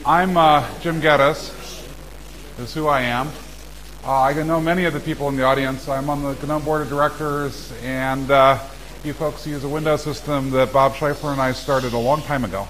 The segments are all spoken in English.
I'm Jim Geddes, is who I am. I know many of the people in the audience. I'm on the GNOME Board of Directors, and you folks use a Windows system that Bob Schleifer and I started a long time ago.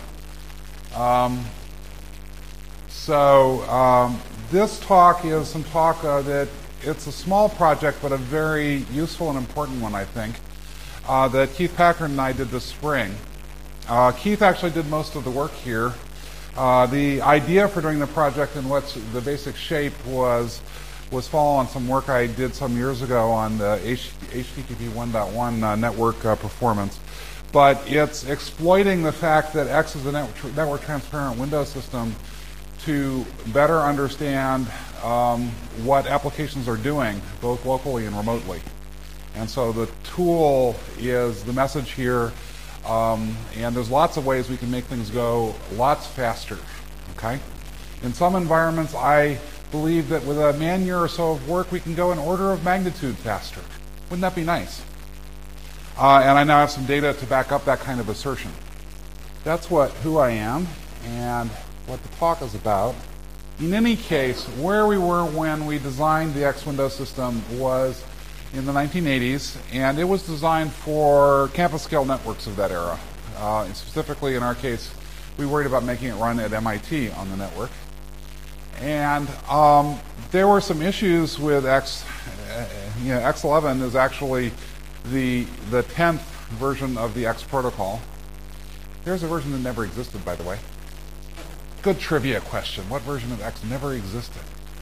This talk is some talk that it's a small project, but a very useful and important one, I think, that Keith Packard and I did this spring. Keith actually did most of the work here. The idea for doing the project and what's the basic shape was follow on some work I did some years ago on the HTTP 1.1 network performance. But it's exploiting the fact that X is a network transparent Windows system to better understand what applications are doing, both locally and remotely. And so the tool is the message here. And there's lots of ways we can make things go lots faster, okay? In some environments, I believe that with a man-year or so of work, we can go an order of magnitude faster. Wouldn't that be nice? And I now have some data to back up that kind of assertion. That's who I am and what the talk is about. In any case, where we were when we designed the X Windows system was in the 1980s, and it was designed for campus-scale networks of that era. Specifically, in our case, we worried about making it run at MIT on the network. And there were some issues with X. X11 is actually the 10th version of the X protocol. There's a version that never existed, by the way. Good trivia question. What version of X never existed?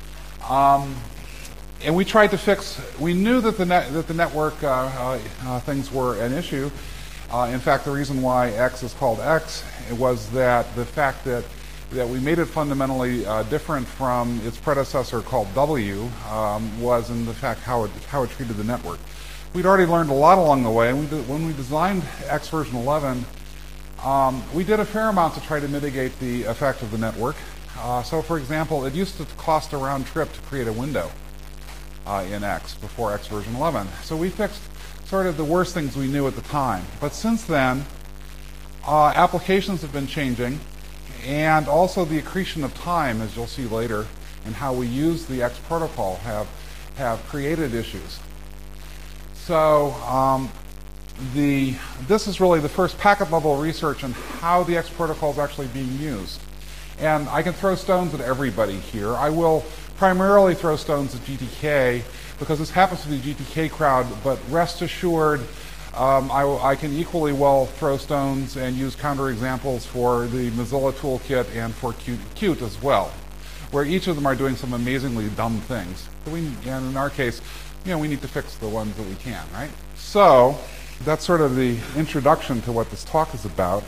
And we tried to fix. We knew that the network things were an issue. In fact, the reason why X is called X was that the fact that we made it fundamentally different from its predecessor called W was in the fact how it treated the network. We'd already learned a lot along the way, and when we designed X version 11, we did a fair amount to try to mitigate the effect of the network. So, for example, it used to cost a round trip to create a window in X before X version 11. So we fixed sort of the worst things we knew at the time. But since then, applications have been changing, and also the accretion of time, as you'll see later, and how we use the X protocol have created issues. So this is really the first packet level research on how the X protocol is actually being used. And I can throw stones at everybody here. I will primarily throw stones at GTK because this happens to be the GTK crowd, but rest assured I can equally well throw stones and use counterexamples for the Mozilla Toolkit and for Qt as well, where each of them are doing some amazingly dumb things. And in our case, we need to fix the ones that we can, right? So that's sort of the introduction to what this talk is about.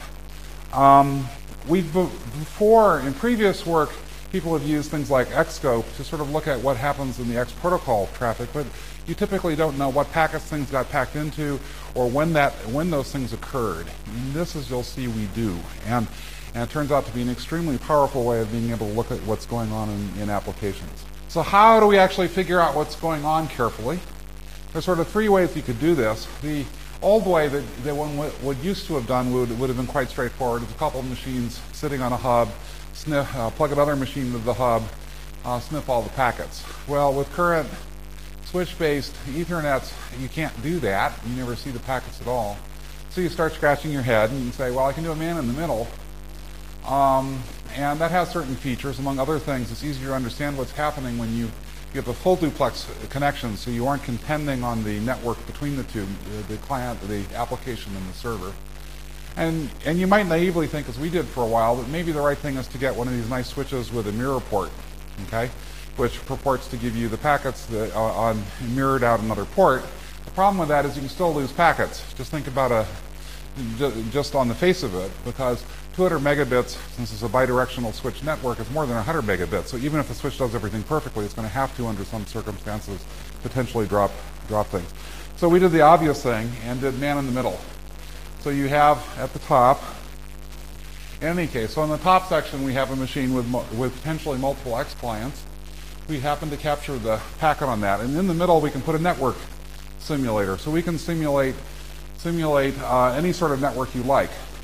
Before, in previous work, people have used things like Xscope to sort of look at what happens in the X protocol traffic, but you typically don't know what packets things got packed into or when those things occurred. And this, as you'll see, we do. And it turns out to be an extremely powerful way of being able to look at what's going on in applications. So how do we actually figure out what's going on carefully? There's sort of three ways you could do this. The old way that one would used to have done would have been quite straightforward. It's a couple of machines sitting on a hub, plug another machine into the hub, sniff all the packets. Well, with current switch-based Ethernets, you can't do that. You never see the packets at all. So you start scratching your head and you say, well, I can do a man in the middle. And that has certain features. Among other things, it's easier to understand what's happening when you have a full duplex connection, so you aren't contending on the network between the two, the client, the application, and the server. And you might naively think, as we did for a while, that maybe the right thing is to get one of these nice switches with a mirror port, okay, which purports to give you the packets that mirrored out another port. The problem with that is you can still lose packets. Just think about just on the face of it, because 200 megabits, since it's a bidirectional switch network, is more than 100 megabits. So even if the switch does everything perfectly, it's going to have to, under some circumstances, potentially drop things. So we did the obvious thing and did man in the middle. So you have at the top, in any case, so in the top section we have a machine with potentially multiple X clients. We happen to capture the packet on that. And in the middle we can put a network simulator. So we can simulate any sort of network you like.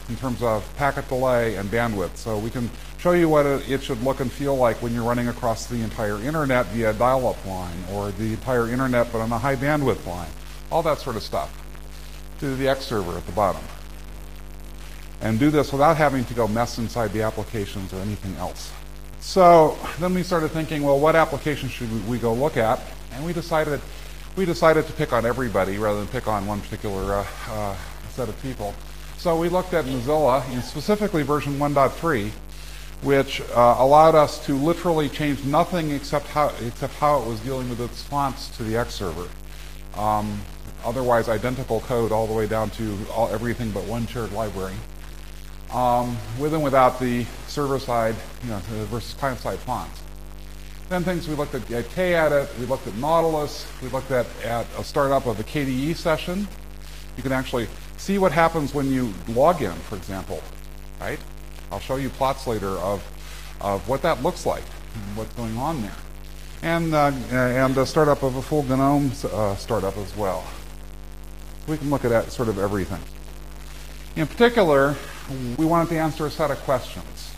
in terms of packet delay and bandwidth. So we can show you what it should look and feel like when you're running across the entire internet via a dial-up line, or the entire internet but on a high bandwidth line. All that sort of stuff. To the X server at the bottom. And do this without having to go mess inside the applications or anything else. So then we started thinking, well, what applications should we go look at? And we decided to pick on everybody rather than pick on one particular set of people. So we looked at Mozilla, and specifically version 1.3, which allowed us to literally change nothing except how it was dealing with its fonts to the X server. Otherwise identical code all the way down to everything but one shared library. With and without the server-side, versus client-side fonts. Then things we looked at KEdit, we looked at Nautilus, we looked at a startup of a KDE session. You can actually see what happens when you log in, for example, right? I'll show you plots later of what that looks like and what's going on there. And the startup of a full GNOME startup as well. We can look at sort of everything. In particular, we wanted to answer a set of questions.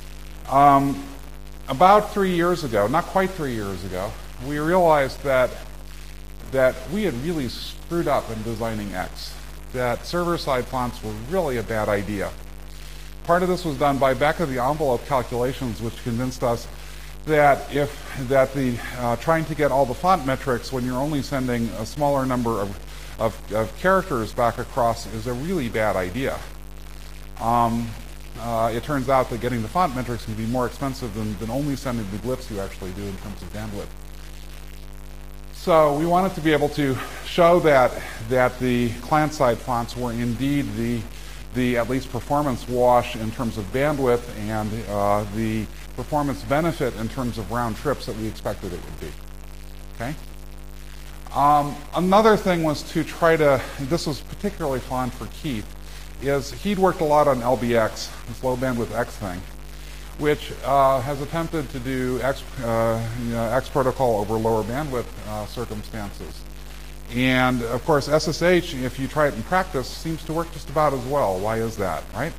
About 3 years ago, not quite 3 years ago, we realized that we had really screwed up in designing X. That server-side fonts were really a bad idea. Part of this was done by back-of-the-envelope calculations, which convinced us that trying to get all the font metrics when you're only sending a smaller number of characters back across is a really bad idea. It turns out that getting the font metrics can be more expensive than only sending the glyphs you actually do in terms of bandwidth. So we wanted to be able to show that the client-side fonts were indeed the at least performance wash in terms of bandwidth and the performance benefit in terms of round trips that we expected it would be. Okay. Another thing was to try to, this was particularly fun for Keith, is he'd worked a lot on LBX, this low bandwidth X thing, which has attempted to do X protocol over lower bandwidth circumstances. And of course, SSH, if you try it in practice, seems to work just about as well. Why is that, right?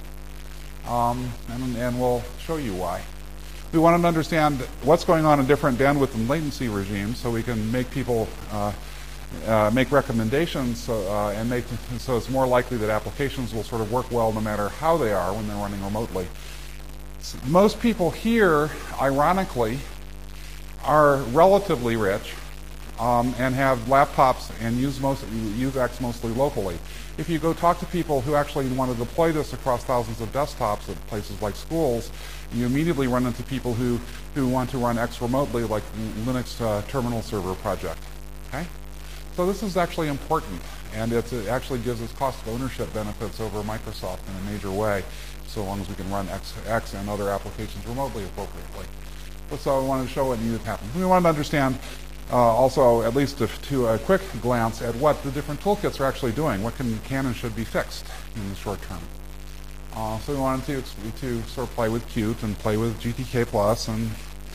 And we'll show you why. We wanted to understand what's going on in different bandwidth and latency regimes, so we can make people make recommendations, so it's more likely that applications will sort of work well no matter how they are when they're running remotely. Most people here, ironically, are relatively rich and have laptops and use X mostly locally. If you go talk to people who actually want to deploy this across thousands of desktops at places like schools, you immediately run into people who want to run X remotely, like Linux terminal server project. Okay? So this is actually important, and it actually gives us cost of ownership benefits over Microsoft in a major way, so long as we can run X and other applications remotely appropriately. So I wanted to show what needed to happen. We wanted to understand also, at least to a quick glance, at what the different toolkits are actually doing, what can and should be fixed in the short term. So we wanted to sort of play with Qt and play with GTK Plus and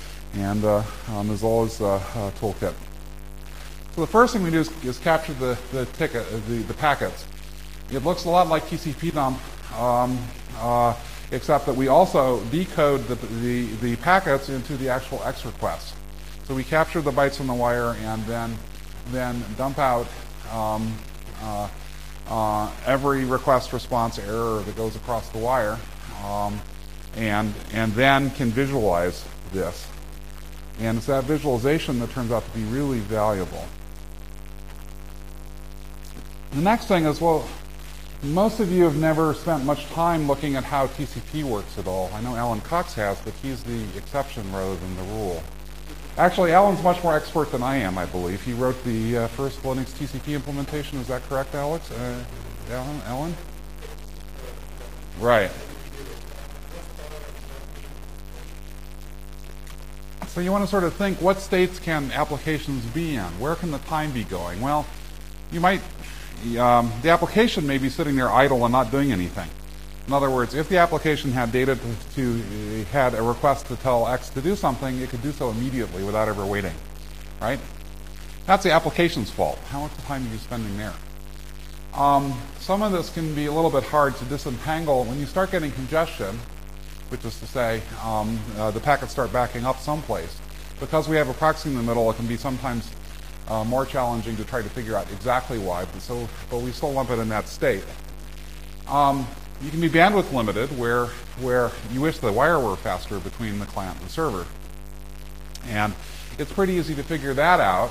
Mozilla's toolkit. So the first thing we do is capture the packets. It looks a lot like TCP dump, except that we also decode the packets into the actual X request. So we capture the bytes on the wire and then dump out every request response error that goes across the wire, and then can visualize this. And it's that visualization that turns out to be really valuable. The next thing is, well, most of you have never spent much time looking at how TCP works at all. I know Alan Cox has, but he's the exception rather than the rule. Actually, Alan's much more expert than I am, I believe. He wrote the first Linux TCP implementation. Is that correct, Alex? Alan? Right. So you want to sort of think, what states can applications be in? Where can the time be going? Well, you might, the application may be sitting there idle and not doing anything. In other words, if the application had data had a request to tell X to do something, it could do so immediately without ever waiting, right? That's the application's fault. How much time are you spending there? Some of this can be a little bit hard to disentangle when you start getting congestion, which is to say the packets start backing up someplace. Because we have a proxy in the middle, it can be sometimes more challenging to try to figure out exactly why, but we still lump it in that state. You can be bandwidth limited, where you wish the wire were faster between the client and the server. And it's pretty easy to figure that out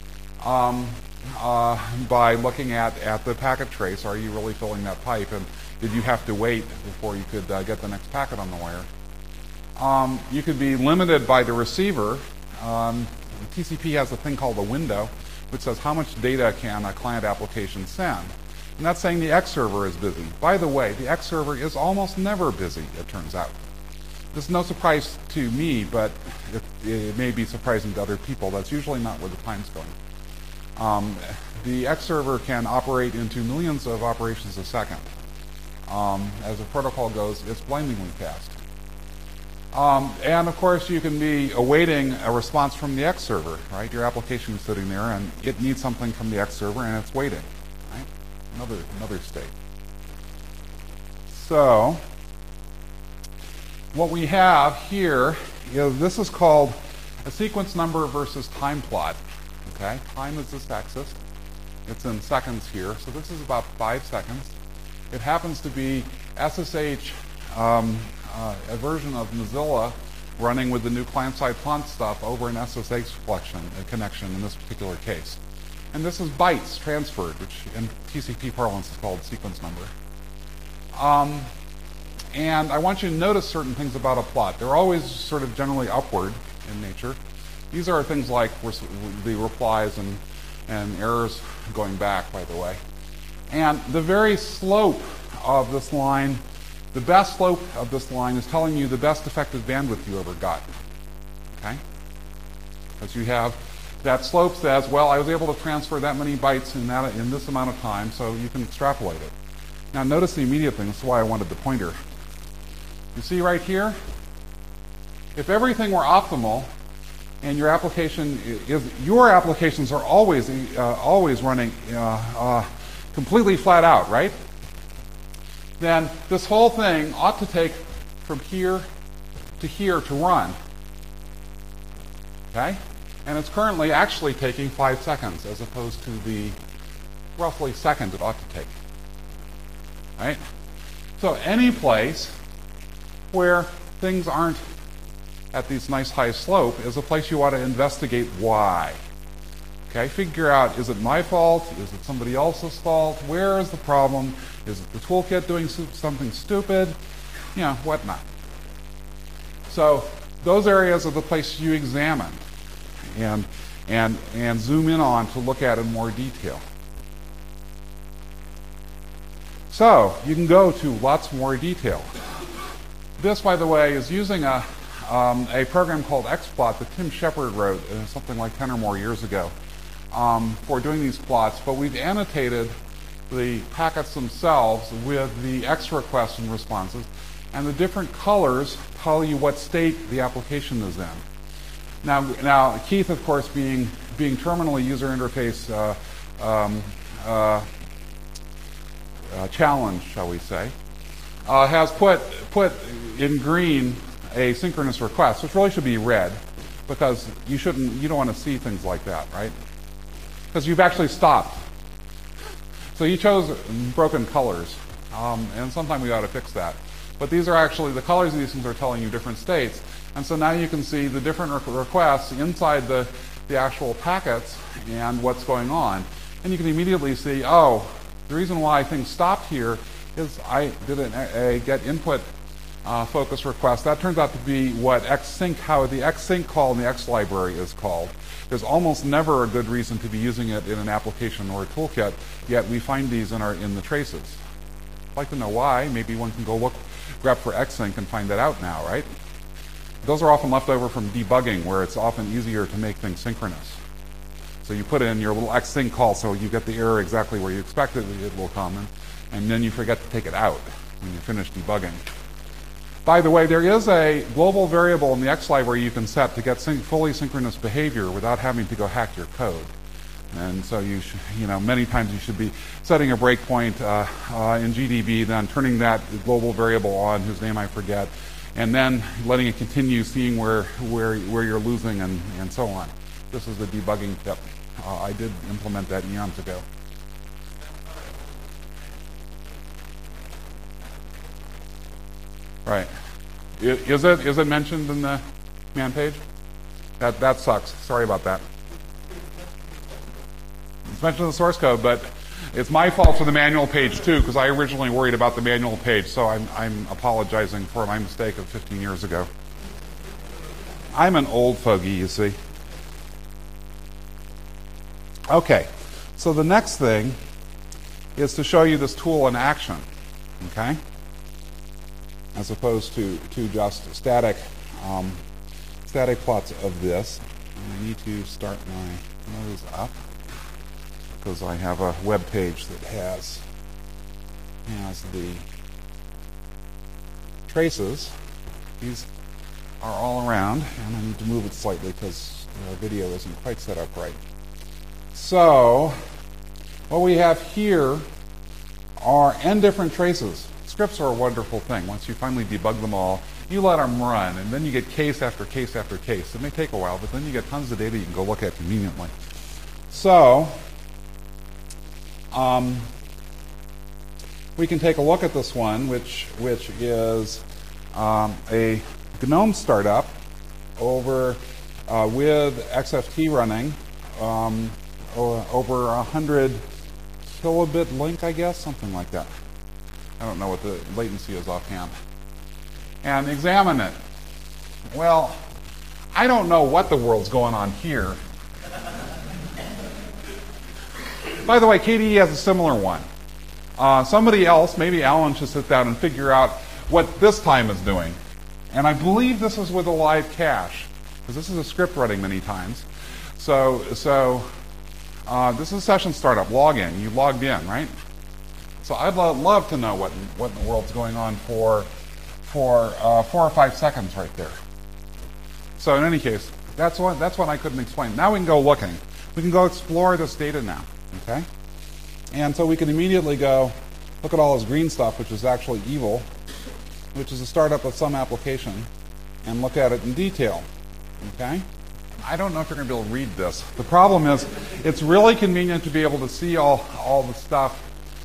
by looking at the packet trace. Are you really filling that pipe? And did you have to wait before you could get the next packet on the wire? You could be limited by the receiver. TCP has a thing called a window, which says how much data can a client application send. And that's saying the X server is busy. By the way, the X server is almost never busy, it turns out. This is no surprise to me, but it may be surprising to other people. That's usually not where the time's going. The X server can operate into millions of operations a second. As the protocol goes, it's blindingly fast. And of course, you can be awaiting a response from the X server, right? Your application is sitting there, and it needs something from the X server, and it's waiting, right? Another state. So, what we have here is this is called a sequence number versus time plot. Okay, time is this axis. It's in seconds here, so this is about 5 seconds. It happens to be SSH. A version of Mozilla running with the new client-side font stuff over an SSH connection in this particular case. And this is bytes transferred, which in TCP parlance is called sequence number. And I want you to notice certain things about a plot. They're always sort of generally upward in nature. These are things like the replies and errors going back, by the way. And the very slope of this line, the best slope of this line is telling you the best effective bandwidth you ever got. Okay? Because you have that slope says, well, I was able to transfer that many bytes in this amount of time, so you can extrapolate it. Now notice the immediate thing. That's why I wanted the pointer. You see right here? If everything were optimal, and your applications are always running completely flat out, right? Then this whole thing ought to take from here to run. Okay? And it's currently actually taking 5 seconds as opposed to the roughly second it ought to take. Right? So any place where things aren't at this nice high slope is a place you ought to investigate why. Okay, figure out, is it my fault? Is it somebody else's fault? Where is the problem? Is it the toolkit doing something stupid? You know, whatnot. So those areas are the place you examine and zoom in on to look at in more detail. So you can go to lots more detail. This, by the way, is using a program called XPlot that Tim Shepard wrote something like 10 or more years ago for doing these plots, but we've annotated the packets themselves with the X requests and responses, and the different colors tell you what state the application is in. Now Keith, of course, being terminally user interface challenged, shall we say, has put in green a synchronous request, which really should be red, because you don't want to see things like that, right? Because you've actually stopped. So you chose broken colors, and sometime we ought to fix that. But these are actually, the colors of these things are telling you different states, and so now you can see the different requests inside the actual packets and what's going on. And you can immediately see, oh, the reason why things stopped here is I did a get input focus request. That turns out to be what xsync, how the xsync call in the X library is called. There's almost never a good reason to be using it in an application or a toolkit, yet we find these in the traces. I'd like to know why. Maybe one can go grab for xsync and find that out now, right? Those are often left over from debugging, where it's often easier to make things synchronous. So you put in your little xsync call so you get the error exactly where you expect it will come, and then you forget to take it out when you finish debugging. By the way, there is a global variable in the X library you can set to get fully synchronous behavior without having to go hack your code. And so many times you should be setting a breakpoint in GDB, then turning that global variable on, whose name I forget, and then letting it continue, seeing where you're losing and so on. This is the debugging tip. I did implement that eons ago. Right. Is it mentioned in the man page? That sucks. Sorry about that. It's mentioned in the source code, but it's my fault for the manual page too, because I originally worried about the manual page, so I'm apologizing for my mistake of 15 years ago. I'm an old fogey, you see. Okay, so the next thing is to show you this tool in action, okay? As opposed to just static plots of this. And I need to start my nose up because I have a web page that has the traces. These are all around, and I need to move it slightly because the video isn't quite set up right. So what we have here are n different traces. Scripts are a wonderful thing. Once you finally debug them all, you let them run, and then you get case after case after case. It may take a while, but then you get tons of data you can go look at conveniently. So we can take a look at this one, which is a GNOME startup over with XFT running over 100 kilobit link, I guess, something like that. I don't know what the latency is offhand. And examine it. Well, I don't know what the world's going on here. By the way, KDE has a similar one. Somebody else, maybe Alan, should sit down and figure out what this time is doing. And I believe this is with a live cache, because this is a script running many times. So this is a session startup, login. You logged in, right? So I'd love to know what in the world's going on for 4 or 5 seconds right there. So in any case, that's what I couldn't explain. Now we can go looking. We can go explore this data now, okay? And so we can immediately go look at all this green stuff, which is actually evil, which is a startup of some application, and look at it in detail, okay? I don't know if you're going to be able to read this. The problem is it's really convenient to be able to see all the stuff.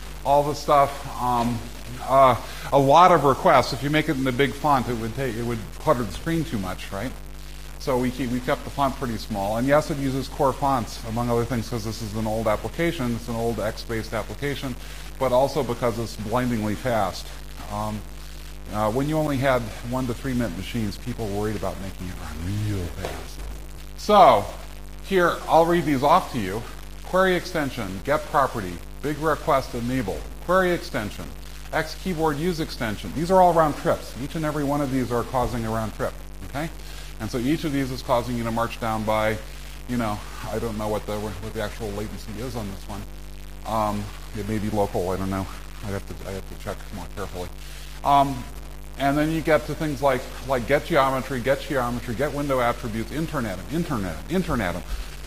A lot of requests. If you make it in the big font, it would clutter the screen too much, right? So we kept the font pretty small. And yes, it uses core fonts, among other things, because this is an old application. It's an old X-based application, but also because it's blindingly fast. When you only had 1 to 3 minute machines, people worried about making it run real fast. So here, I'll read these off to you. Query extension, get property, big request enable, query extension, X keyboard use extension. These are all round trips. Each and every one of these are causing a round trip, okay? And so each of these is causing you to march down by, I don't know what the actual latency is on this one. It may be local, I don't know. I have to check more carefully. And then you get to things like get geometry, get window attributes, internet them,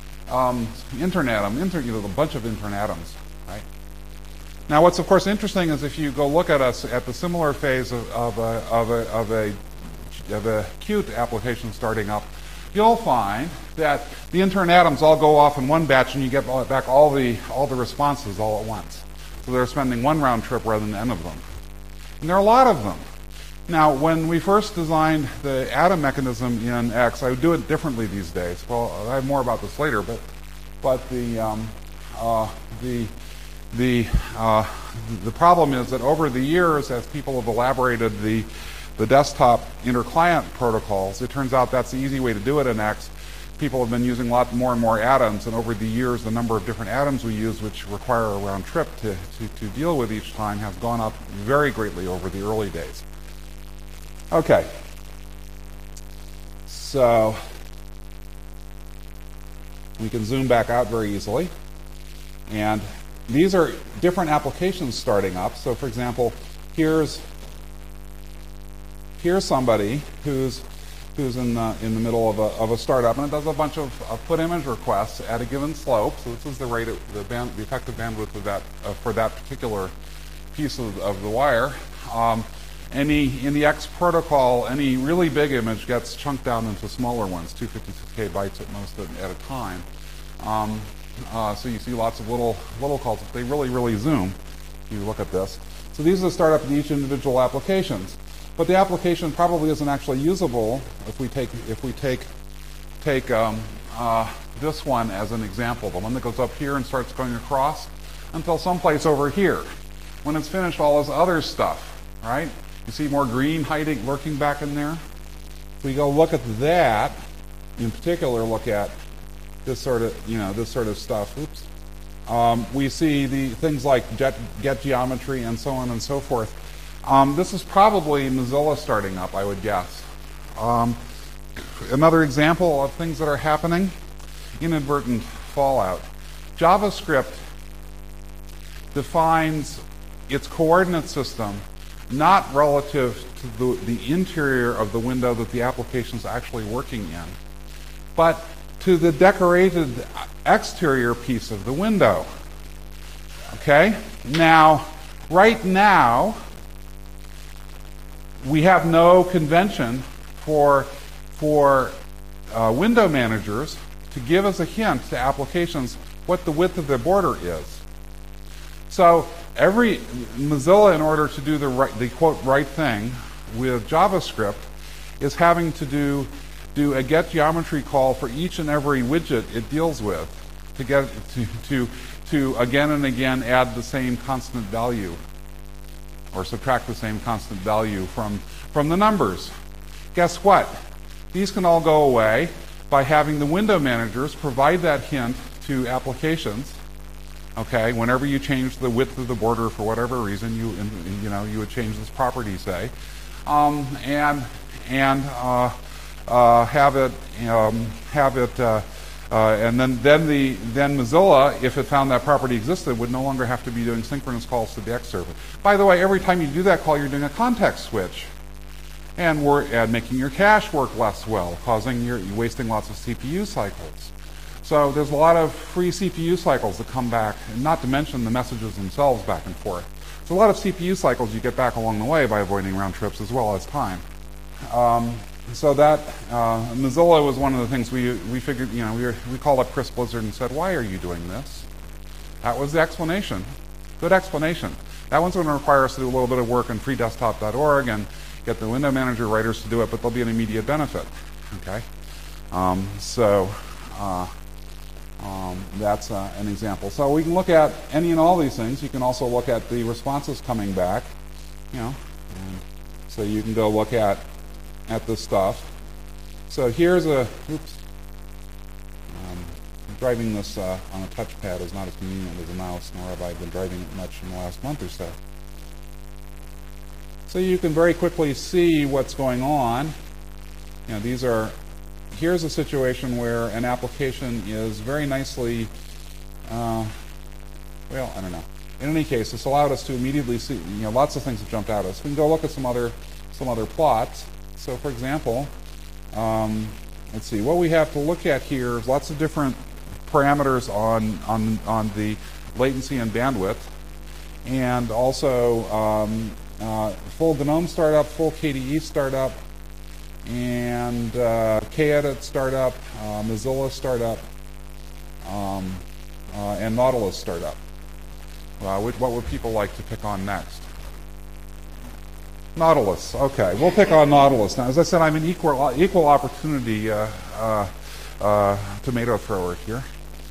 a bunch of internatums, right? Now, what's of course interesting is if you go look at us at the similar phase of a Qt application starting up, you'll find that the internatums all go off in one batch, and you get back all the responses all at once. So they're spending one round trip rather than n of them, and there are a lot of them. Now, when we first designed the Atom mechanism in X, I would do it differently these days. Well, I have more about this later, but the problem is that over the years, as people have elaborated the desktop interclient protocols, it turns out that's the easy way to do it in X. People have been using a lot more and more atoms, and over the years, the number of different atoms we use, which require a round trip to deal with each time, has gone up very greatly over the early days. Okay, so we can zoom back out very easily, and these are different applications starting up. So, for example, here's somebody who's who's in the middle of a startup, and it does a bunch of put image requests at a given slope. So this is the rate of the effective bandwidth of that for that particular piece of the wire. In the X protocol, any really big image gets chunked down into smaller ones, 256K bytes at most at a time. So you see lots of little calls. They really zoom. If you look at this. So these are the startup of each individual applications. But the application probably isn't actually usable if we take this one as an example, the one that goes up here and starts going across until someplace over here. When it's finished, all this other stuff, right? You see more green lurking back in there. If we go look at that, in particular, look at this sort of stuff. Oops. We see the things like get geometry and so on and so forth. This is probably Mozilla starting up, I would guess. Another example of things that are happening, inadvertent fallout. JavaScript defines its coordinate system not relative to the interior of the window that the application is actually working in, but to the decorated exterior piece of the window. Okay? Now, right now, we have no convention for window managers to give us a hint to applications what the width of their border is. So every Mozilla, in order to do the quote right thing with JavaScript, is having to do a get geometry call for each and every widget it deals with to get to again and again add the same constant value or subtract the same constant value from the numbers. Guess what? These can all go away by having the window managers provide that hint to applications. Okay, whenever you change the width of the border for whatever reason, you would change this property, say, and have it, and then Mozilla, if it found that property existed, would no longer have to be doing synchronous calls to the X server. By the way, every time you do that call, you're doing a context switch, and making your cache work less well, you're wasting lots of CPU cycles. So there's a lot of free CPU cycles that come back, and not to mention the messages themselves back and forth. So a lot of CPU cycles you get back along the way by avoiding round trips as well as time. So that Mozilla was one of the things we figured. We called up Chris Blizzard and said, "Why are you doing this?" That was the explanation. Good explanation. That one's going to require us to do a little bit of work on freedesktop.org and get the window manager writers to do it, but there'll be an immediate benefit. Okay, that's an example. So we can look at any and all these things. You can also look at the responses coming back. So you can go look at this stuff. So here's driving this on a touchpad is not as convenient as a mouse, nor have I been driving it much in the last month or so. So you can very quickly see what's going on. Here's a situation where an application is very nicely, I don't know. In any case, this allowed us to immediately see, lots of things that jumped out at us. We can go look at some other plots. So, for example, let's see. What we have to look at here is lots of different parameters on the latency and bandwidth, and also full GNOME startup, full KDE startup, and Kedit startup, Mozilla startup, and Nautilus startup. What would people like to pick on next? Nautilus. Okay, we'll pick on Nautilus. Now, as I said, I'm an equal opportunity tomato thrower here.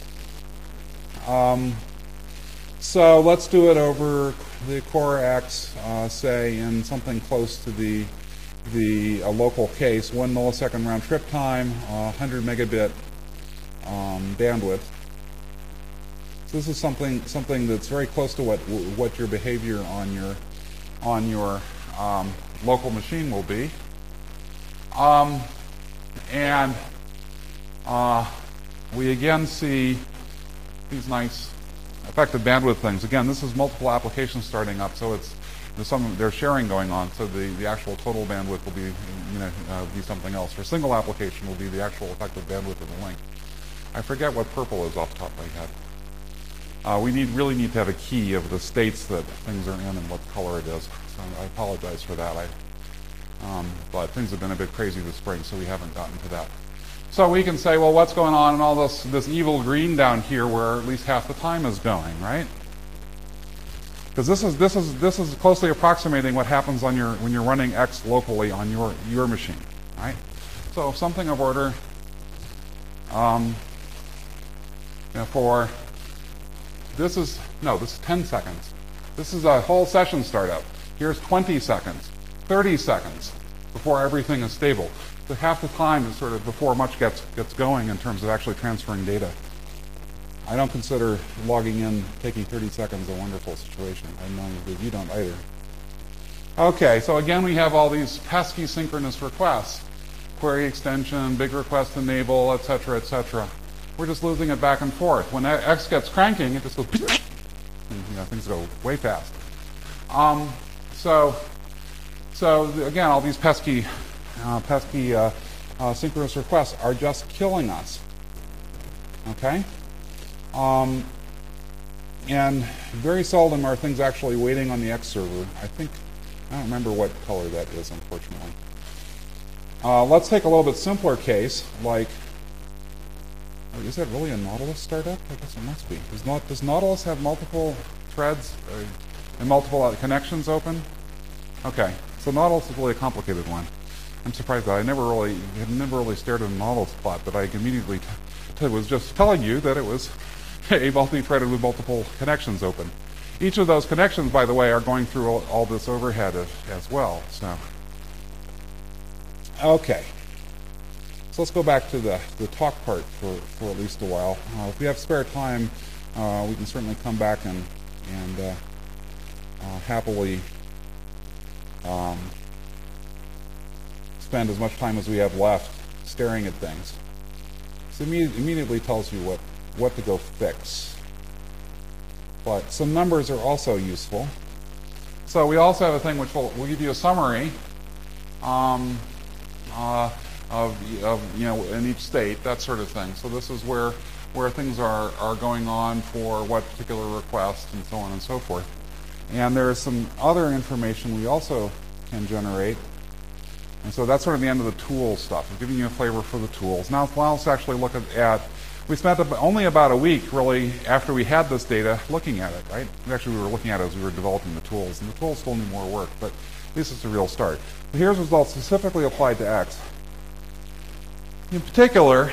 So let's do it over the Core X, say, in something close to the local case, 1 millisecond round trip time, 100 megabit bandwidth. So this is something that's very close to what your behavior on your local machine will be. And we again see these nice effective bandwidth things. Again, this is multiple applications starting up, so it's there's sharing going on, so the actual total bandwidth will be, be something else. For a single application, will be the actual effective bandwidth of the link. I forget what purple is off the top of my head. We really need to have a key of the states that things are in and what color it is. So I apologize for that. But things have been a bit crazy this spring, so we haven't gotten to that. So we can say, well, what's going on in all this evil green down here, where at least half the time is going, right? Because this is closely approximating what happens on when you're running X locally on your machine, right? So something of order this is 10 seconds. This is a whole session startup. Here's 20 seconds, 30 seconds before everything is stable. So half the time is sort of before much gets going in terms of actually transferring data. I don't consider logging in, taking 30 seconds a wonderful situation. I know that you don't either. Okay, so again we have all these pesky synchronous requests. Query extension, big request enable, et cetera, et cetera. We're just losing it back and forth. When X gets cranking, it just goes, and, things go way fast. So again, all these pesky synchronous requests are just killing us. Okay? And very seldom are things actually waiting on the X server. I don't remember what color that is, unfortunately. Let's take a little bit simpler case, like, is that really a Nautilus startup? I guess it must be. Does Nautilus have multiple threads and multiple connections open? Okay, so Nautilus is really a complicated one. I'm surprised that I had never really stared at a Nautilus plot, but I immediately was just telling you that it was a multi-threaded with multiple connections open. Each of those connections, by the way, are going through all this overhead as well. So, okay. So let's go back to the talk part for at least a while. If we have spare time, we can certainly come back and happily spend as much time as we have left staring at things. So it immediately tells you what to go fix. But some numbers are also useful. So we also have a thing which will give you a summary in each state, that sort of thing. So this is where things are going on for what particular request and so on and so forth. And there's some other information we also can generate. And so that's sort of the end of the tool stuff. I'm giving you a flavor for the tools. Now let's actually look at we spent only about a week, really, after we had this data, looking at it, right? Actually, we were looking at it as we were developing the tools, and the tools still need more work, but at least it's a real start. But here's results specifically applied to X. In particular,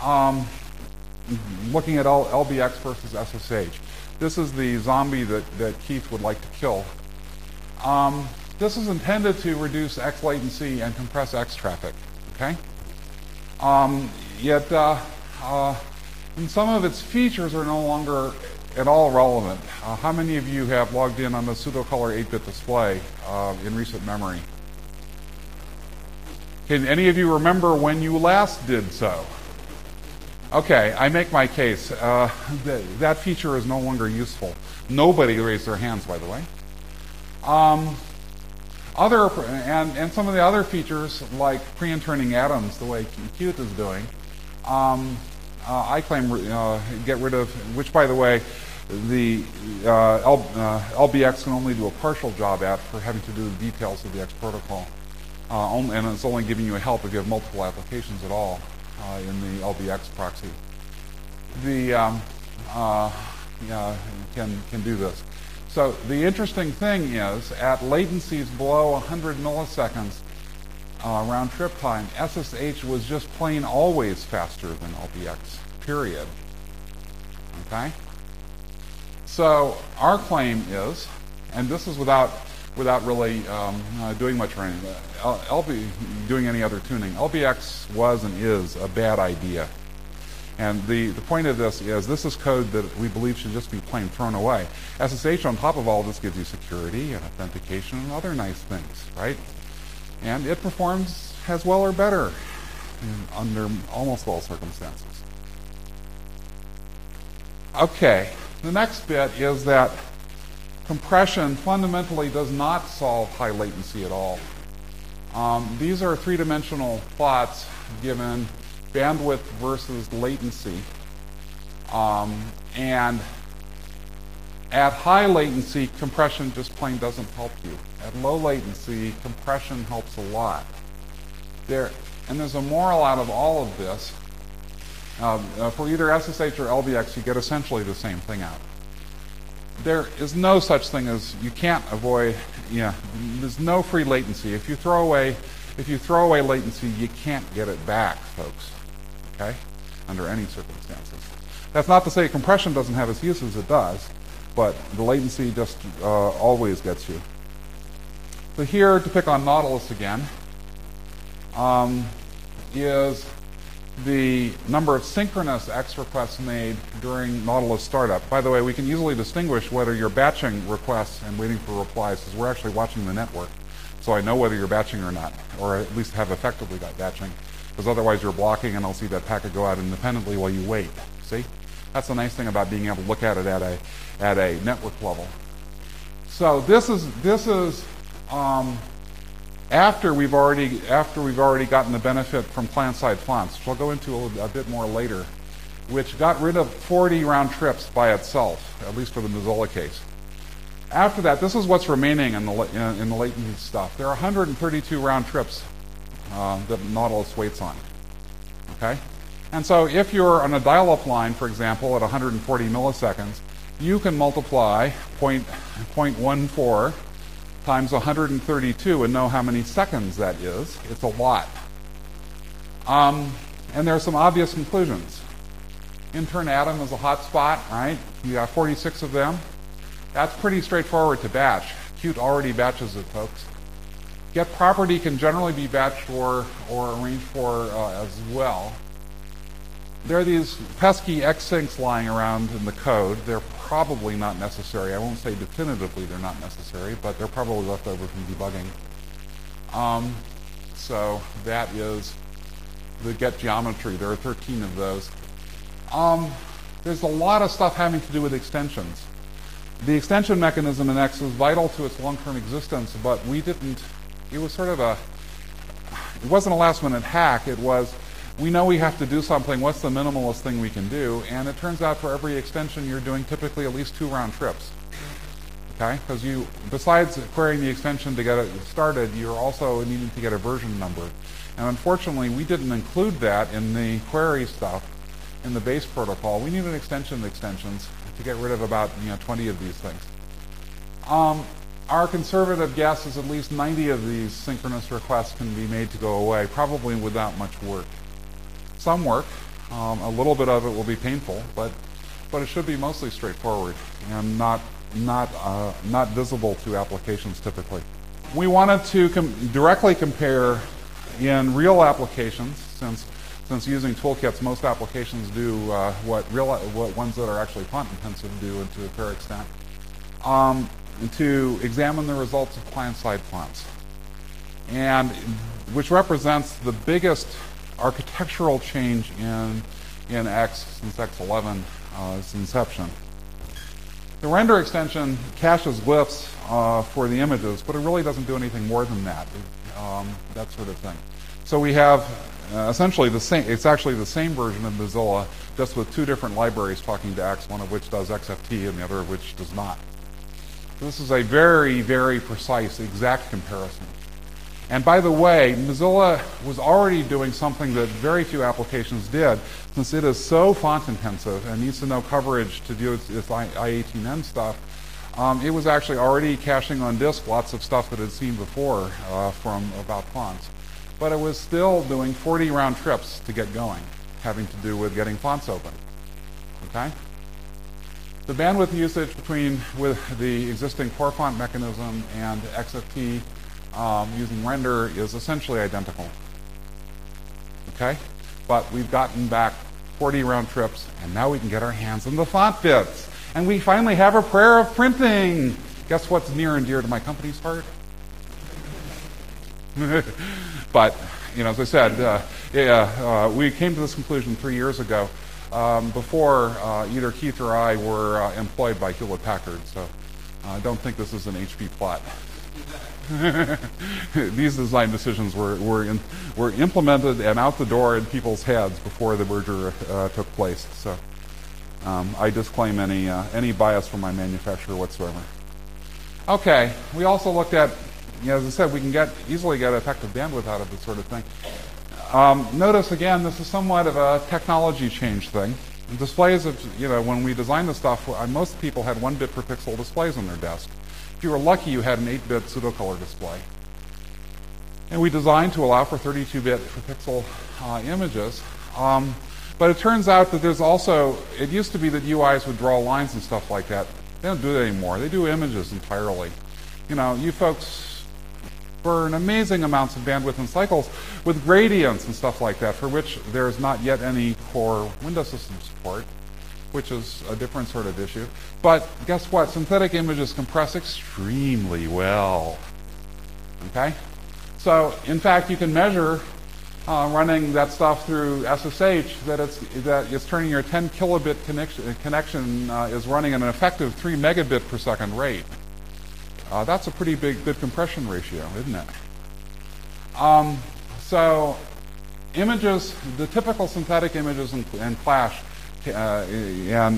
looking at LBX versus SSH. This is the zombie that Keith would like to kill. This is intended to reduce X latency and compress X traffic, okay? Yet, and some of its features are no longer at all relevant. How many of you have logged in on the pseudo-color 8-bit display in recent memory? Can any of you remember when you last did so? Okay, I make my case. That feature is no longer useful. Nobody raised their hands, by the way. And some of the other features, like pre-interning atoms, the way Qt is doing, I claim get rid of, which, by the way, the LBX can only do a partial job at for having to do the details of the X protocol. And it's only giving you a help if you have multiple applications at all in the LBX proxy. Can do this. So the interesting thing is, at latencies below 100 milliseconds round trip time, SSH was just plain always faster than LBX, period. Okay? So our claim is, and this is without really doing much or anything, doing any other tuning, LBX was and is a bad idea. And the point of this is code that we believe should just be plain thrown away. SSH on top of all this gives you security and authentication and other nice things, right? And it performs as well or better under almost all circumstances. Okay, the next bit is that compression fundamentally does not solve high latency at all. These are three-dimensional plots given bandwidth versus latency. And at high latency, compression just plain doesn't help you. At low latency, compression helps a lot. And there's a moral out of all of this. For either SSH or LBX, you get essentially the same thing out. There is no such thing as, you can't avoid, there's no free latency. If you throw away latency, you can't get it back, folks, okay, under any circumstances. That's not to say compression doesn't have its uses, it does, but the latency just always gets you. So here, to pick on Nautilus again, is the number of synchronous X requests made during Nautilus startup. By the way, we can easily distinguish whether you're batching requests and waiting for replies, because we're actually watching the network. So I know whether you're batching or not, or at least have effectively got batching, because otherwise you're blocking and I'll see that packet go out independently while you wait. See? That's the nice thing about being able to look at it at a network level. So this is after we've already gotten the benefit from client-side fonts, which I'll go into a bit more later, which got rid of 40 round trips by itself, at least for the Mozilla case. After that, this is what's remaining in the latency stuff. There are 132 round trips that Nautilus waits on. Okay, and so if you're on a dial-up line, for example, at 140 milliseconds, you can multiply 0.14 times 132 and know how many seconds that is. It's a lot. And there are some obvious conclusions. Intern Atom is a hot spot, right? You got 46 of them. That's pretty straightforward to batch. Qt already batches it, folks. Get property can generally be batched or arranged for as well. There are these pesky xsyncs lying around in the code. They're probably not necessary. I won't say definitively they're not necessary, but they're probably left over from debugging. So that is the get geometry. There are 13 of those. There's a lot of stuff having to do with extensions. The extension mechanism in X was vital to its long-term existence, but it was sort of it wasn't a last-minute hack. It was, we know we have to do something. What's the minimalist thing we can do? And it turns out for every extension, you're doing typically at least 2 round trips. Okay? Because besides querying the extension to get it started, you're also needing to get a version number. And unfortunately, we didn't include that in the query stuff in the base protocol. We need an extension of extensions to get rid of about 20 of these things. Our conservative guess is at least 90 of these synchronous requests can be made to go away, probably without much work. Some work, a little bit of it will be painful, but it should be mostly straightforward and not visible to applications typically. We wanted to directly compare in real applications, since using toolkits, most applications do what ones that are actually font intensive do, and to a fair extent, to examine the results of client-side fonts, and which represents the biggest architectural change in X since X11 its inception. The render extension caches glyphs for the images, but it really doesn't do anything more than that, that sort of thing. So we have essentially the same. It's actually the same version of Mozilla, just with 2 different libraries talking to X, one of which does XFT and the other of which does not. This is a very, very precise, exact comparison. And by the way, Mozilla was already doing something that very few applications did, since it is so font intensive and needs to know coverage to do its I18N stuff. It was actually already caching on disk lots of stuff that it had seen before from about fonts. But it was still doing 40 round trips to get going, having to do with getting fonts open. Okay? The bandwidth usage with the existing core font mechanism and XFT using render is essentially identical. Okay? But we've gotten back 40 round trips, and now we can get our hands on the font bits. And we finally have a prayer of printing. Guess what's near and dear to my company's heart? But, as I said, we came to this conclusion 3 years ago, before either Keith or I were employed by Hewlett-Packard. So I don't think this is an HP plot. These design decisions were implemented and out the door in people's heads before the merger took place. So I disclaim any bias from my manufacturer whatsoever. Okay, we also looked at, as I said, we can easily get effective bandwidth out of this sort of thing. Notice again, this is somewhat of a technology change thing. Displays when we designed the stuff, most people had 1 bit per pixel displays on their desk. If you were lucky, you had an 8-bit pseudocolor display. And we designed to allow for 32-bit per pixel images. But it turns out that there's also, it used to be that UIs would draw lines and stuff like that. They don't do that anymore. They do images entirely. You folks burn amazing amounts of bandwidth and cycles with gradients and stuff like that, for which there's not yet any core Windows system support, which is a different sort of issue. But guess what? Synthetic images compress extremely well. Okay? So, in fact, you can measure running that stuff through SSH that it's turning your 10 kilobit connection is running at an effective 3 megabit per second rate. That's a pretty good compression ratio, isn't it? So images, the typical synthetic images in Clash and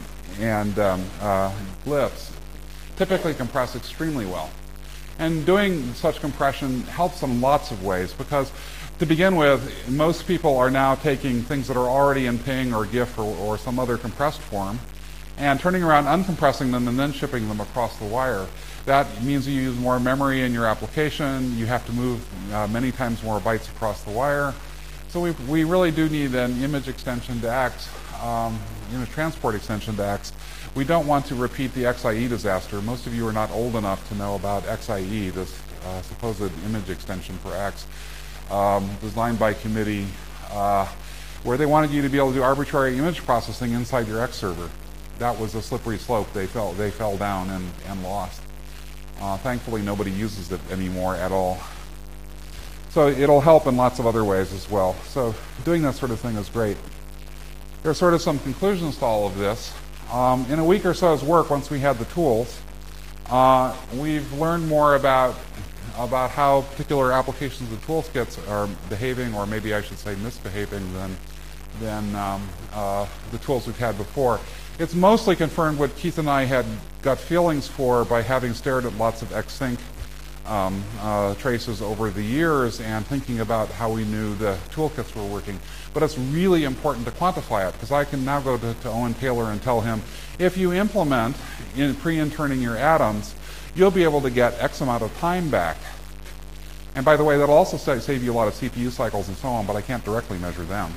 glyphs typically compress extremely well. And doing such compression helps in lots of ways because, to begin with, most people are now taking things that are already in PNG or GIF or some other compressed form and turning around, uncompressing them, and then shipping them across the wire. That means you use more memory in your application. You have to move many times more bytes across the wire. So we really do need an image extension to X, transport extension to X. We don't want to repeat the XIE disaster. Most of you are not old enough to know about XIE, this supposed image extension for X, designed by committee, where they wanted you to be able to do arbitrary image processing inside your X server. That was a slippery slope. They fell down and lost. Thankfully, nobody uses it anymore at all. So it'll help in lots of other ways as well. So doing that sort of thing is great. There are sort of some conclusions to all of this. In a week or so's work, once we had the tools, we've learned more about how particular applications of toolkits are behaving, or maybe I should say misbehaving, than the tools we've had before. It's mostly confirmed what Keith and I had got feelings for by having stared at lots of Xsync traces over the years and thinking about how we knew the toolkits were working. But it's really important to quantify it, because I can now go to Owen Taylor and tell him, if you implement pre-interning your atoms, you'll be able to get X amount of time back. And by the way, that'll also save you a lot of CPU cycles and so on, but I can't directly measure them.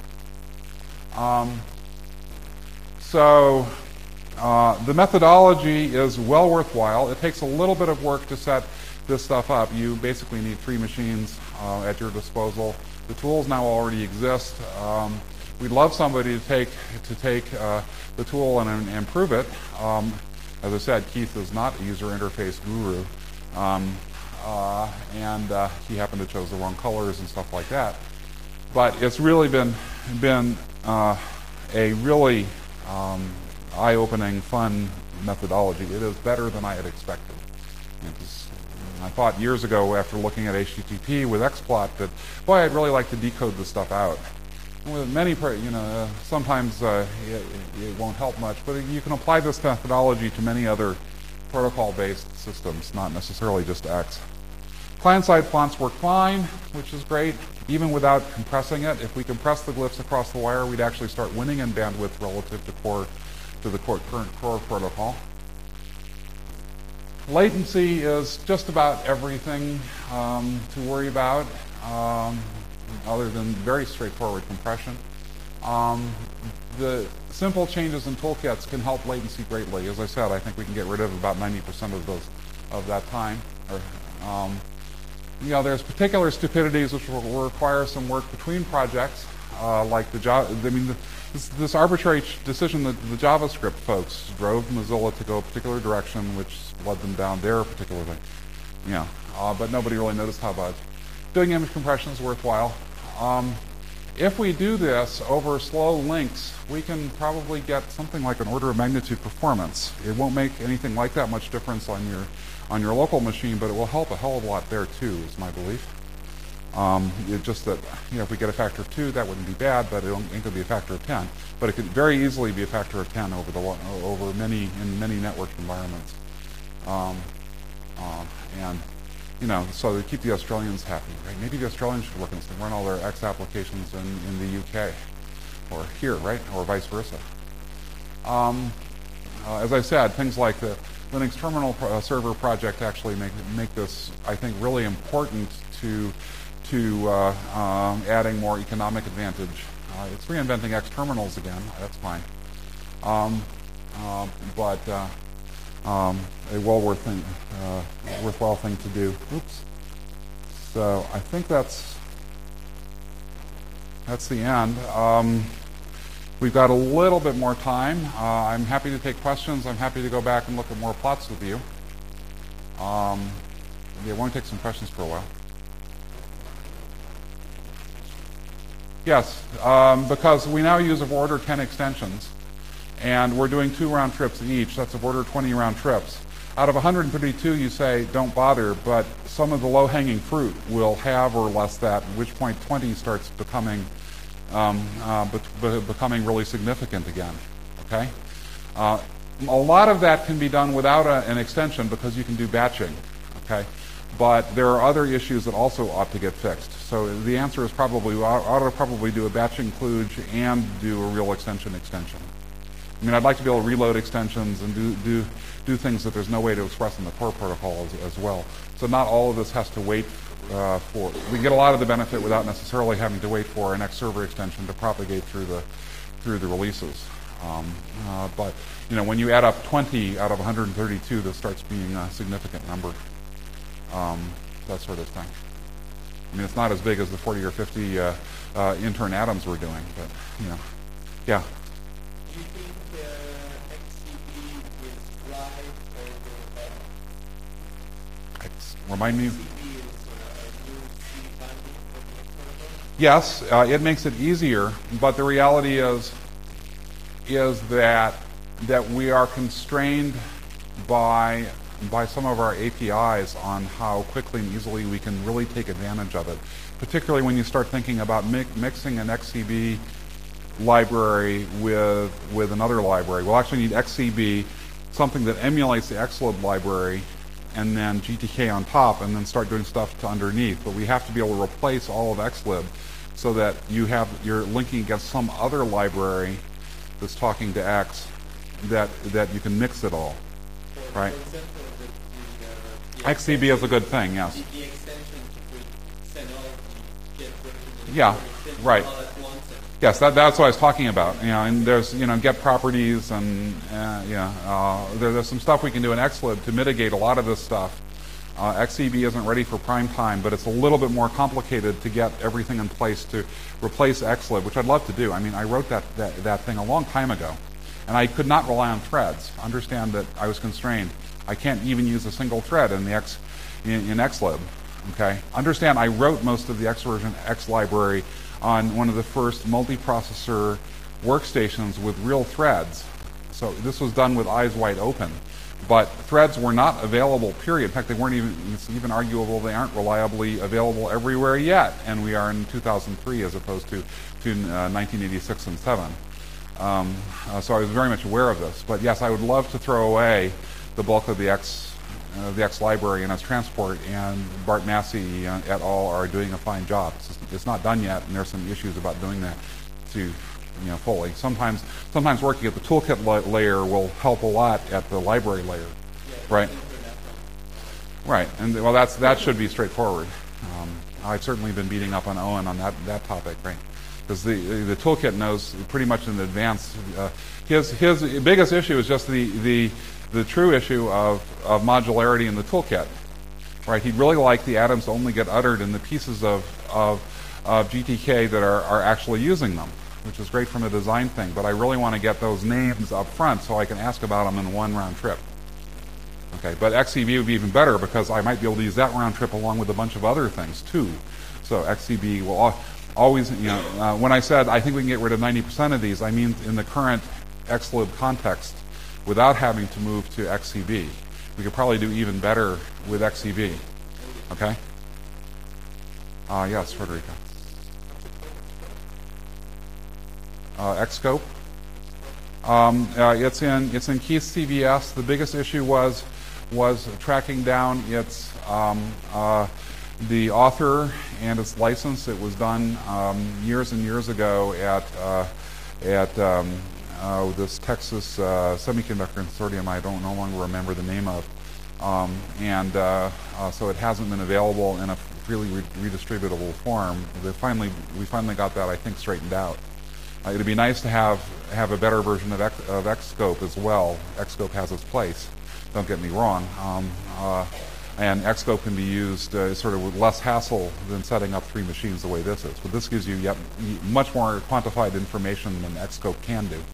So the methodology is well worthwhile. It takes a little bit of work to set this stuff up. You basically need 3 machines at your disposal. The tools now already exist. We'd love somebody to take the tool and improve it. As I said, Keith is not a user interface guru, and he happened to choose the wrong colors and stuff like that. But it's really been a really eye-opening, fun methodology. It is better than I had expected. I thought years ago, after looking at HTTP with XPlot, that, boy, I'd really like to decode this stuff out. With many, sometimes it won't help much, but you can apply this methodology to many other protocol-based systems, not necessarily just X. Client-side fonts work fine, which is great, even without compressing it. If we compress the glyphs across the wire, we'd actually start winning in bandwidth relative to the current core protocol. Latency is just about everything to worry about, other than very straightforward compression. The simple changes in toolkits can help latency greatly. As I said, I think we can get rid of about 90% of that time. There's particular stupidities which will require some work between projects, like the Java. This arbitrary decision that the JavaScript folks drove Mozilla to go a particular direction, which led them down their particular thing. But nobody really noticed how much. Doing image compression is worthwhile. If we do this over slow links, we can probably get something like an order of magnitude performance. It won't make anything like that much difference on your local machine, but it will help a hell of a lot there too, is my belief. It's just that, if we get a factor of 2, that wouldn't be bad, but it ain't going to be a factor of 10. But it could very easily be a factor of 10 in many networked environments. And so to keep the Australians happy, right? Maybe the Australians should work on this thing, run all their X applications in the UK or here, right? Or vice versa. As I said, things like the Linux terminal server project actually make this, I think, really important to adding more economic advantage. It's reinventing X terminals again. That's fine. But a worthwhile thing to do. Oops. So I think that's the end. We've got a little bit more time. I'm happy to take questions. I'm happy to go back and look at more plots with you. Yeah, why don't we take some questions for a while? Yes, because we now use of order 10 extensions, and we're doing 2 round trips each. That's of order 20 round trips. Out of 132, you say don't bother, but some of the low-hanging fruit will have or less that, at which point 20 starts becoming really significant again. Okay, a lot of that can be done without an extension because you can do batching. Okay. But there are other issues that also ought to get fixed. So the answer is probably, we ought to probably do a batching kludge and do a real extension. I mean, I'd like to be able to reload extensions and do things that there's no way to express in the core protocol as well. So not all of this has to wait for, we get a lot of the benefit without necessarily having to wait for an X server extension to propagate through the releases. But when you add up 20 out of 132, this starts being a significant number. That sort of thing. I mean, it's not as big as the 40 or 50 intern atoms we're doing, but yeah. Do you think XCB is right or bad? Remind me. XCB is a new C binding protocol? Yes, it makes it easier, but the reality is that we are constrained by some of our APIs on how quickly and easily we can really take advantage of it, particularly when you start thinking about mixing an XCB library with another library. We'll actually need XCB, something that emulates the Xlib library, and then GTK on top, and then start doing stuff to underneath. But we have to be able to replace all of Xlib so that you're linking against some other library that's talking to X that you can mix it all. Right. For example, the XCB is a good thing, yes. The extension to send all the get version. Yeah, right. All at once. Yes, that's what I was talking about. And there's get properties and there's some stuff we can do in Xlib to mitigate a lot of this stuff. XCB isn't ready for prime time, but it's a little bit more complicated to get everything in place to replace Xlib, which I'd love to do. I mean, I wrote that thing a long time ago. And I could not rely on threads. Understand that I was constrained. I can't even use a single thread in Xlib. Okay. Understand I wrote most of the Xversion X library on one of the first multiprocessor workstations with real threads. So this was done with eyes wide open. But threads were not available, period. In fact, they weren't even, it's even arguable they aren't reliably available everywhere yet. And we are in 2003 as opposed to 1986 and 7. So I was very much aware of this. But yes, I would love to throw away the bulk of the X library and its transport, and Bart Massey et al. Are doing a fine job. It's not done yet, and there's some issues about doing that fully. Sometimes working at the toolkit layer will help a lot at the library layer, right? Right, and well, that should be straightforward. I've certainly been beating up on Owen on that topic, right? Because the toolkit knows pretty much in advance. His biggest issue is just the true issue of modularity in the toolkit, right? He'd really like the atoms to only get uttered in the pieces of GTK that are actually using them, which is great from a design thing. But I really want to get those names up front so I can ask about them in one round trip. Okay, but XCB would be even better because I might be able to use that round trip along with a bunch of other things too. So XCB will. always, when I said I think we can get rid of 90% of these, I mean in the current Xlib context without having to move to XCB. We could probably do even better with XCB. Okay? Yes, Frederica. Xscope. It's in Keith CVS. The biggest issue was tracking down its the author and its license. It was done years and years ago at this Texas Semiconductor Consortium. I don't no longer remember the name of, so it hasn't been available in a freely redistributable form. We finally got that, I think, straightened out. It'd be nice to have a better version of Xscope as well. Xscope has its place. Don't get me wrong. And Xscope can be used sort of with less hassle than setting up 3 machines the way this is. But this gives you much more quantified information than Xscope can do.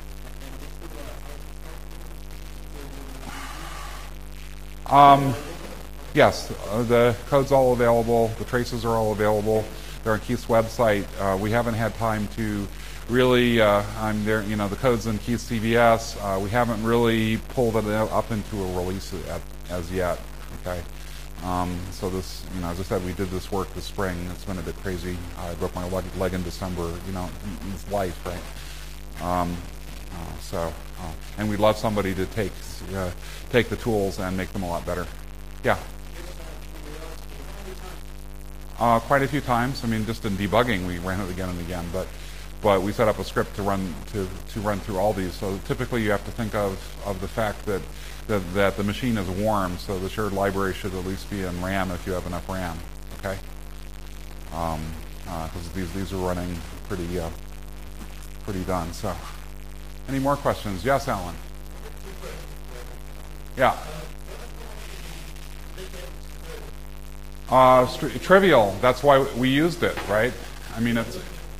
Yes, the code's all available. The traces are all available. They're on Keith's website. We haven't had time to really, I'm there. The code's in Keith's CVS. We haven't really pulled it up into a release as yet. Okay. So this, as I said, we did this work this spring. It's been a bit crazy. I broke my leg in December. It's life, right? And we'd love somebody to take the tools and make them a lot better. Yeah. Quite a few times. I mean, just in debugging, we ran it again and again. But we set up a script to run through all these. So typically, you have to think of the fact that the machine is warm, so the shared library should at least be in RAM if you have enough RAM. Okay. Because these are running pretty done. So, any more questions? Yes, Alan. Yeah. Trivial. That's why we used it, right? I mean, it's.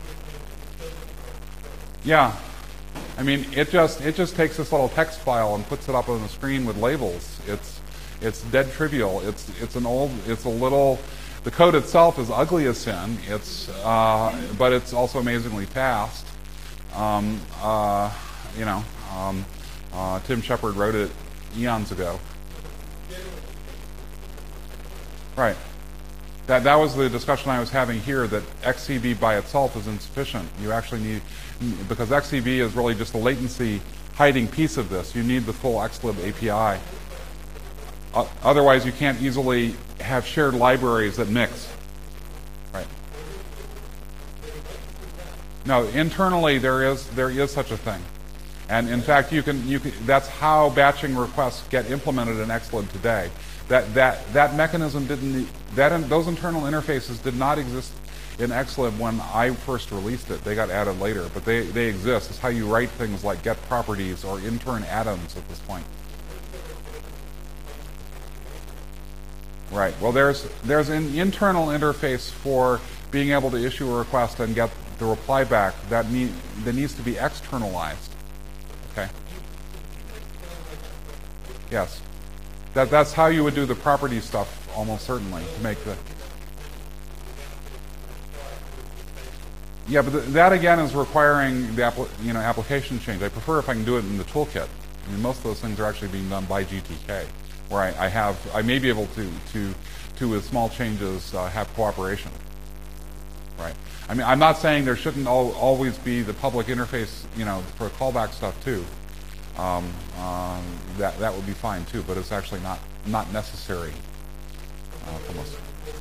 Yeah. I mean, it just takes this little text file and puts it up on the screen with labels. It's dead trivial. The code itself is ugly as sin. But it's also amazingly fast. Tim Shepard wrote it eons ago. Right. That was the discussion I was having here, that XCB by itself is insufficient. You actually need, because XCB is really just a latency hiding piece of this, you need the full Xlib API. Otherwise, you can't easily have shared libraries that mix. Right. No, internally there is such a thing. And in fact, you can that's how batching requests get implemented in Xlib today. That mechanism those internal interfaces did not exist in Xlib when I first released it. They got added later, but they exist. It's how you write things like get properties or intern atoms at this point. Right. Well, there's an internal interface for being able to issue a request and get the reply back that needs to be externalized. Okay. Yes. That's how you would do the property stuff, almost certainly, to make the. Yeah, but that again is requiring the application change. I prefer if I can do it in the toolkit. I mean, most of those things are actually being done by GTK, where I may be able to with small changes have cooperation. Right. I mean, I'm not saying there shouldn't always be the public interface, for callback stuff too. That would be fine too, but it's actually not necessary for most.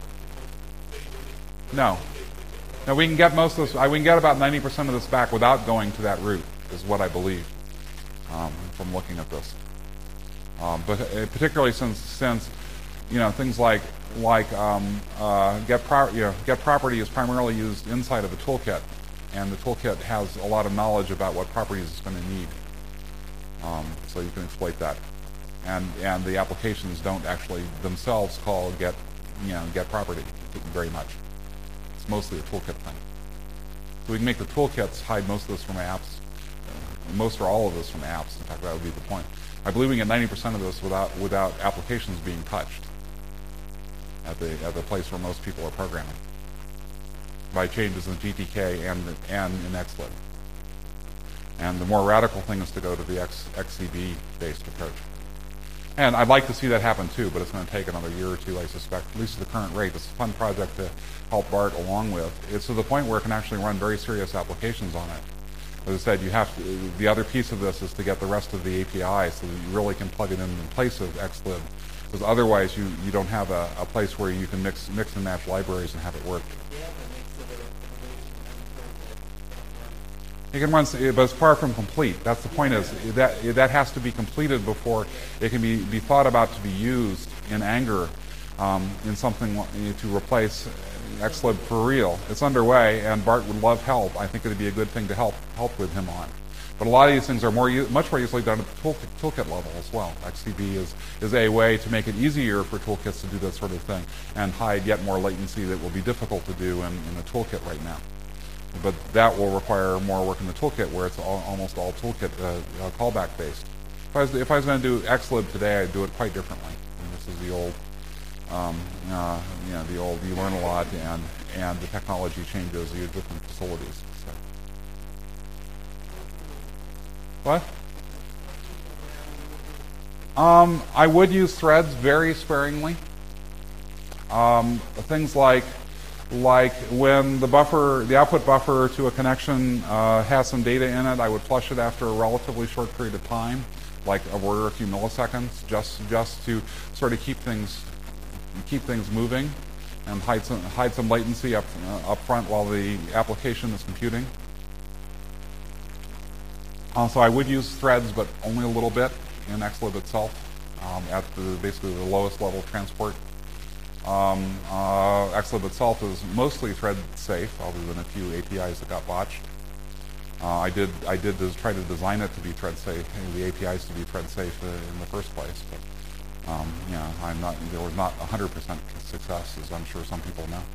No, we can get most of this. We can get about 90% of this back without going to that route, is what I believe from looking at this. But particularly since things like get property is primarily used inside of a toolkit, and the toolkit has a lot of knowledge about what properties it's going to need. So you can exploit that, and the applications don't actually themselves call get property very much. It's mostly a toolkit thing. So we can make the toolkits hide most of this from apps, most or all of this from apps. In fact, that would be the point. I believe we can get 90% of this without applications being touched at the place where most people are programming. by changes in GTK and in XLib. And the more radical thing is to go to the XCB-based approach. And I'd like to see that happen too, but it's going to take another year or two, I suspect, at least at the current rate. It's a fun project to help BART along with. It's to the point where it can actually run very serious applications on it. As I said, you have to, the other piece of this is to get the rest of the API so that you really can plug it in place of XLib. Because otherwise you don't have a place where you can mix and match libraries and have it work. You can run, but it's far from complete. That's the point, is that has to be completed before it can be thought about to be used in anger in something to replace XLib for real. It's underway, and BART would love help. I think it would be a good thing to help with him on. But a lot of these things are much more easily done at the toolkit level as well. XCB is a way to make it easier for toolkits to do that sort of thing and hide yet more latency that will be difficult to do in the toolkit right now. But that will require more work in the toolkit, where it's almost all toolkit callback based. If I was going to do XLib today, I'd do it quite differently. And this is the old, the old. You learn a lot, and the technology changes. You have different facilities. So. What? I would use threads very sparingly. Things like when the output buffer to a connection has some data in it, I would flush it after a relatively short period of time, like a word or a few milliseconds, just to sort of keep things moving and hide some latency up front while the application is computing. So I would use threads, but only a little bit in XLib itself at basically the lowest level of transport. XLib itself is mostly thread safe, other than a few APIs that got botched. I did try to design it to be thread safe, the APIs to be thread safe in the first place, but there was not 100% success, as I'm sure some people know.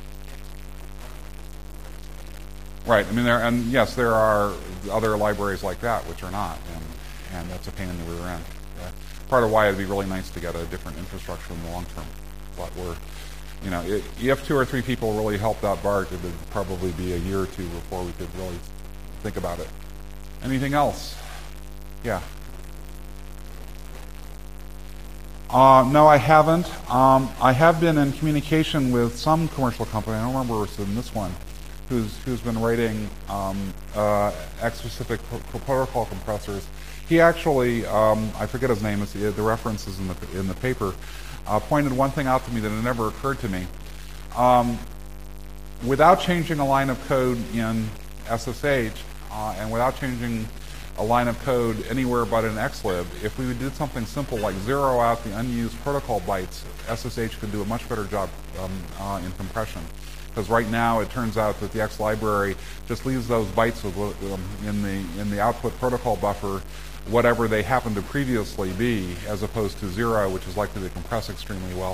Right. I mean, yes, there are other libraries like that which are not, and that's a pain in the rear end. Part of why it'd be really nice to get a different infrastructure in the long term. But if 2 or 3 people really helped out BART, it would probably be a year or two before we could really think about it. Anything else? Yeah. No, I haven't. I have been in communication with some commercial company. I don't remember if it's in this one, who's been writing X-specific protocol compressors. He actually, I forget his name. The reference is in the paper. Pointed one thing out to me that had never occurred to me. Without changing a line of code in SSH and without changing a line of code anywhere but in XLib, if we did something simple like zero out the unused protocol bytes, SSH could do a much better job in compression. Because right now it turns out that the X library just leaves those bytes in the output protocol buffer, whatever they happen to previously be, as opposed to zero, which is likely to compress extremely well.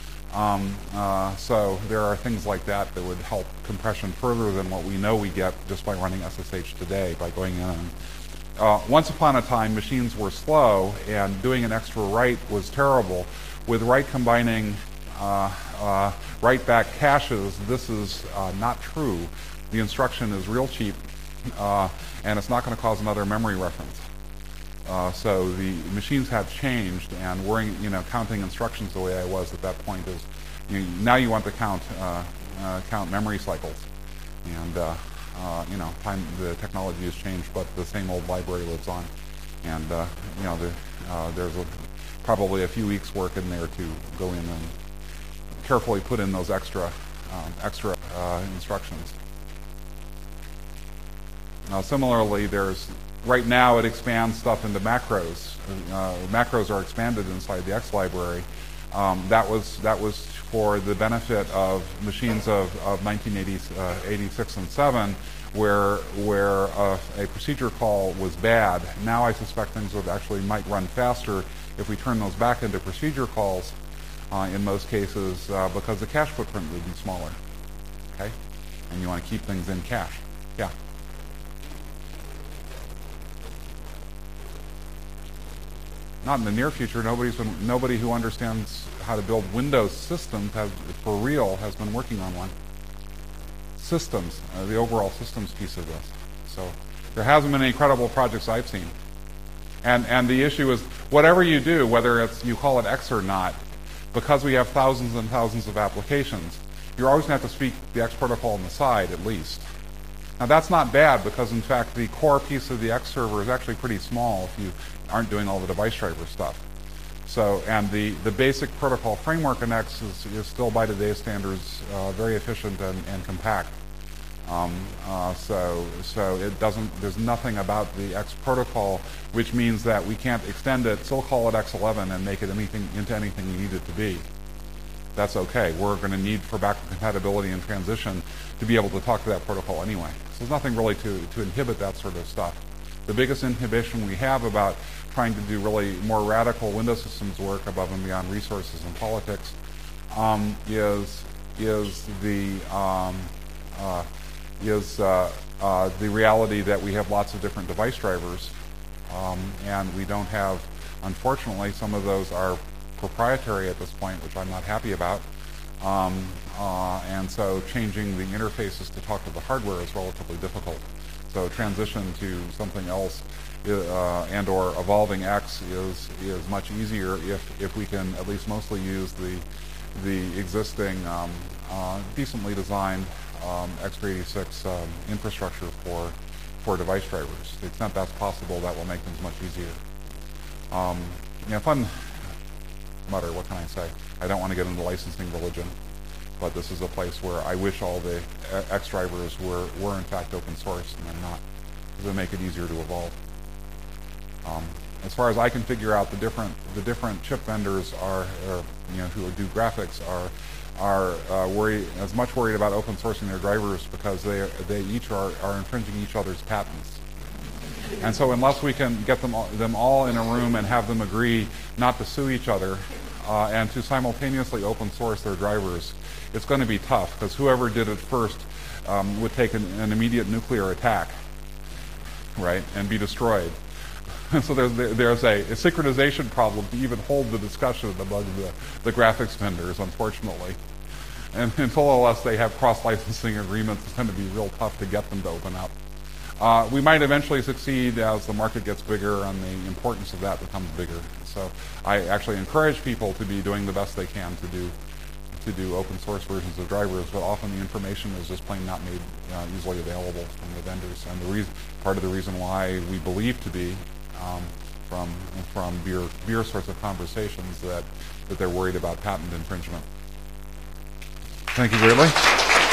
So there are things like that would help compression further than what we know we get just by running SSH today, by going in. Once upon a time, machines were slow, and doing an extra write was terrible. With write combining write-back caches, this is not true. The instruction is real cheap, and it's not going to cause another memory reference. So the machines have changed, and counting instructions the way I was at that point is, now you want to count memory cycles, and the technology has changed, but the same old library lives on, and there's probably a few weeks' work in there to go in and carefully put in those extra instructions. Similarly, right now it expands stuff into macros. Macros are expanded inside the X library. That was for the benefit of machines of 1986 and 7, where a procedure call was bad. Now I suspect things might run faster if we turn those back into procedure calls in most cases, because the cache footprint would be smaller. Okay, and you want to keep things in cache. Yeah. Not in the near future. Nobody who understands how to build Windows systems for real has been working on one. systems, the overall systems piece of this. So there hasn't been any credible projects I've seen. And the issue is, whatever you do, whether it's you call it X or not, because we have thousands and thousands of applications, you're always going to have to speak the X protocol on the side, at least. Now, that's not bad, because, in fact, the core piece of the X server is actually pretty small if you aren't doing all the device driver stuff. So, and the basic protocol framework in X is still, by today's standards, very efficient and compact. So it doesn't, there's nothing about the X protocol which means that we can't extend it, still call it X11 and make it into anything we need it to be. That's okay. We're going to need for backward compatibility and transition to be able to talk to that protocol anyway. So there's nothing really to inhibit that sort of stuff. The biggest inhibition we have about trying to do really more radical Windows systems work above and beyond resources and politics is the reality that we have lots of different device drivers, and we don't have, unfortunately, some of those are proprietary at this point, which I'm not happy about. And so changing the interfaces to talk to the hardware is relatively difficult. So transition to something else and or evolving X is much easier if we can at least mostly use the existing decently designed x86 infrastructure for device drivers. To the extent that's possible, that will make things much easier. Fun mutter, what can I say? I don't want to get into licensing religion, but this is a place where I wish all the X drivers were in fact open source, and they're not, because they make it easier to evolve. As far as I can figure out, the different chip vendors who do graphics are as much worried about open sourcing their drivers because they each are infringing each other's patents. And so unless we can get them all in a room and have them agree not to sue each other and to simultaneously open source their drivers, it's going to be tough, because whoever did it first would take an immediate nuclear attack, right, and be destroyed. So there's a synchronization problem to even hold the discussion among the graphics vendors, unfortunately. And until unless they have cross-licensing agreements, it's going to be real tough to get them to open up. We might eventually succeed as the market gets bigger and the importance of that becomes bigger. So I actually encourage people to be doing the best they can to do open source versions of drivers, but often the information is just plain not made easily available from the vendors. And part of the reason why we believe to be from beer sorts of conversations that they're worried about patent infringement. Thank you greatly.